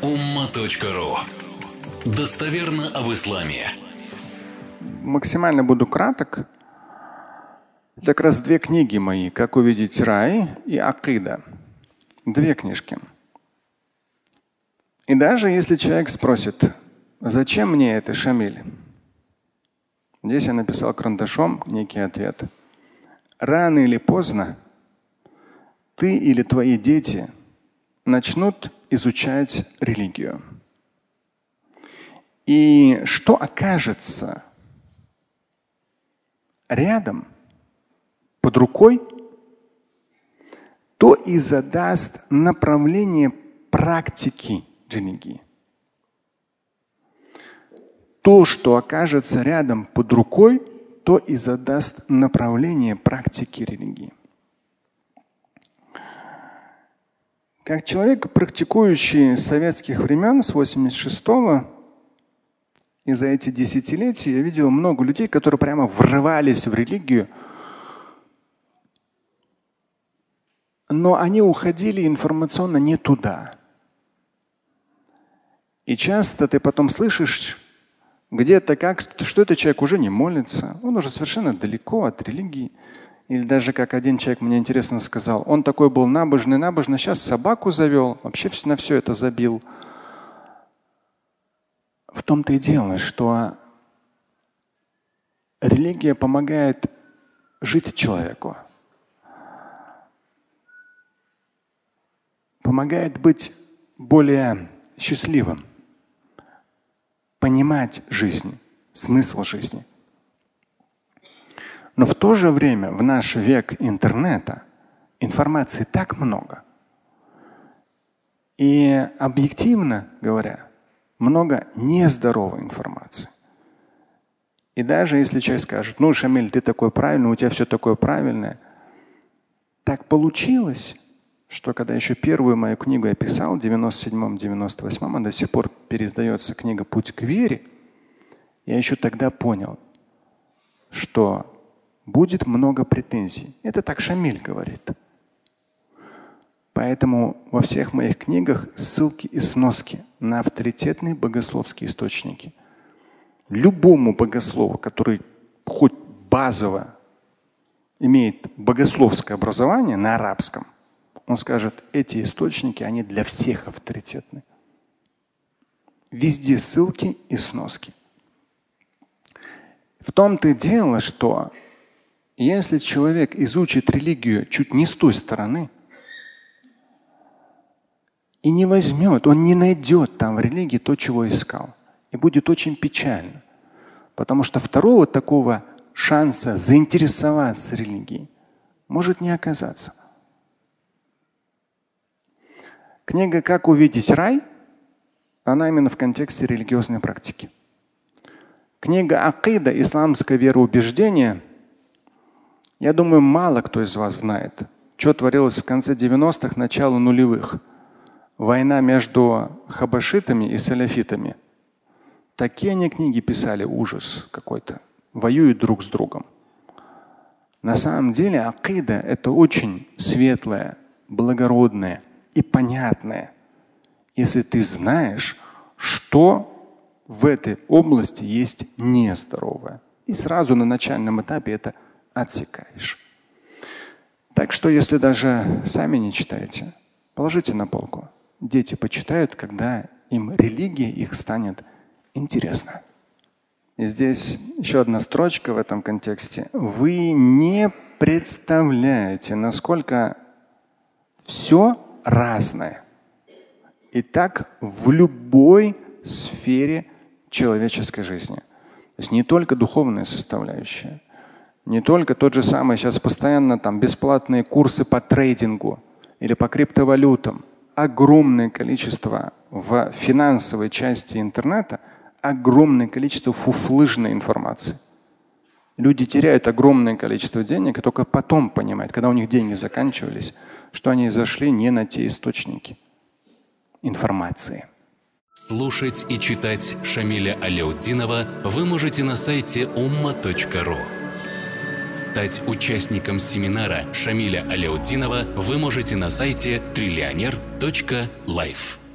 umma.ru. Достоверно об исламе. Максимально буду краток. Это как раз две книги мои: «Как увидеть рай» и «Акида». Две книжки. И даже если человек спросит, зачем мне это, Шамиль? Здесь я написал карандашом некий ответ. Рано или поздно ты или твои дети начнут изучать религию. И что окажется рядом, под рукой, то и задаст направление практики религии. То, что окажется рядом под рукой, то и задаст направление практики религии. Как человек, практикующий с советских времен, с 86-го, и за эти десятилетия я видел много людей, которые прямо врывались в религию, но они уходили информационно не туда. И часто ты потом слышишь где-то что этот человек уже не молится, он уже совершенно далеко от религии. Или даже как один человек мне интересно сказал, он такой был набожный, сейчас собаку завел, вообще на все это забил. В том-то и дело, что религия помогает жить человеку, помогает быть более счастливым, понимать жизнь, смысл жизни. Но в то же время в наш век интернета информации так много. И объективно говоря, много нездоровой информации. И даже если человек скажет, ну, Шамиль, ты такой правильный, у тебя все такое правильное. Так получилось, что когда еще первую мою книгу я писал в 97-98, а до сих пор переиздается книга «Путь к вере», я еще тогда понял, что будет много претензий. Это так Шамиль говорит. Поэтому во всех моих книгах ссылки и сноски на авторитетные богословские источники. Любому богослову, который хоть базово имеет богословское образование на арабском, он скажет, эти источники, они для всех авторитетны. Везде ссылки и сноски. В том-то и дело, что если человек изучит религию чуть не с той стороны и не возьмет, он не найдет там в религии то, чего искал. И будет очень печально. Потому что второго такого шанса заинтересоваться религией может не оказаться. Книга «Как увидеть рай» она именно в контексте религиозной практики. Книга «Акида. Исламское вероубеждение», я думаю, мало кто из вас знает, что творилось в конце 90-х, начало нулевых. Война между хабашитами и саляфитами. Такие они книги писали, ужас какой-то. Воюют друг с другом. На самом деле акида – это очень светлое, благородное и понятное, если ты знаешь, что в этой области есть нездоровое. И сразу на начальном этапе это отсекаешь. Так что если даже сами не читаете, положите на полку. Дети почитают, когда им религия их станет интересна. И здесь еще одна строчка в этом контексте. Вы не представляете, насколько все разное. И так в любой сфере человеческой жизни. То есть не только духовная составляющая, не только тот же самый сейчас постоянно там бесплатные курсы по трейдингу или по криптовалютам. Огромное количество в финансовой части интернета, огромное количество фуфлыжной информации. Люди теряют огромное количество денег и только потом понимают, когда у них деньги заканчивались, что они зашли не на те источники информации. Слушать и читать Шамиля Аляутдинова вы можете на сайте umma.ru. Стать участником семинара Шамиля Аляутдинова вы можете на сайте trillioner.life.